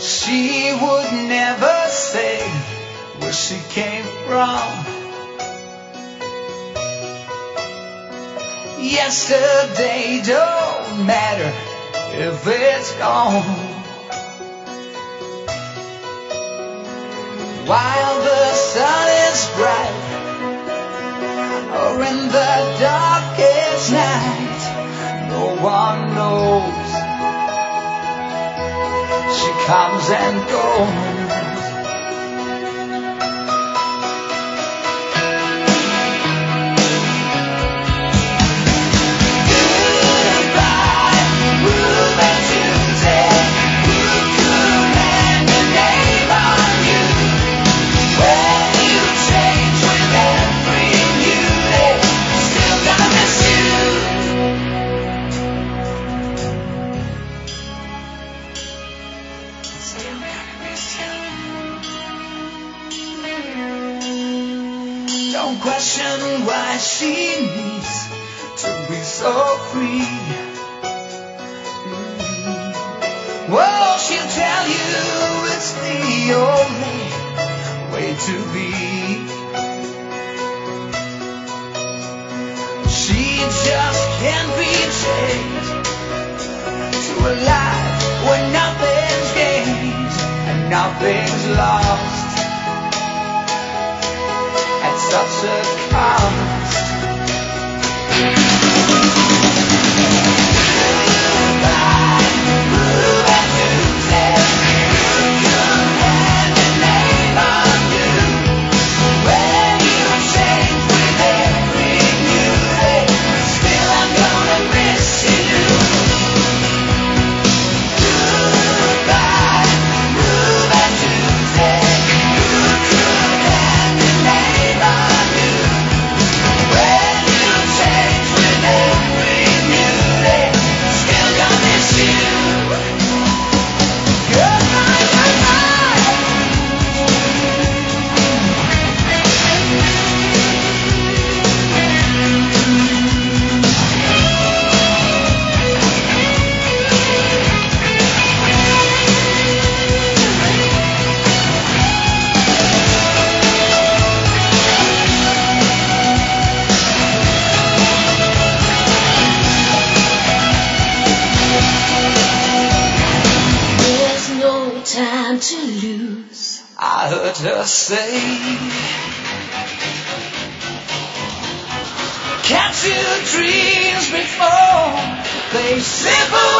She would never say where she came from. Yesterday don't matter if it's gone. While the sun is bright, or in the darkest night, no one knows. She comes and goes. Don't question why she needs to be so free. Well, she'll tell you it's the only way to be. She just can't be changed to a life where nothing's gained and nothing's lost. Such a cost. To lose, I heard her say, catch your dreams before they slip away.